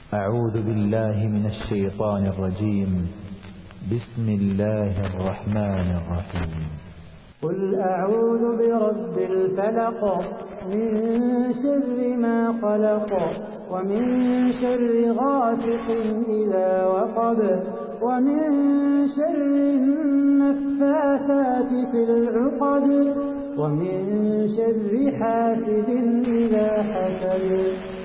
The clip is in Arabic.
أعوذ بالله من الشيطان الرجيم. بسم الله الرحمن الرحيم. قل أعوذ برب الفلق من شر ما خلق ومن شر غاسق إذا وقب ومن شر النفاثات في العقد ومن شر حاسد إذا حسد.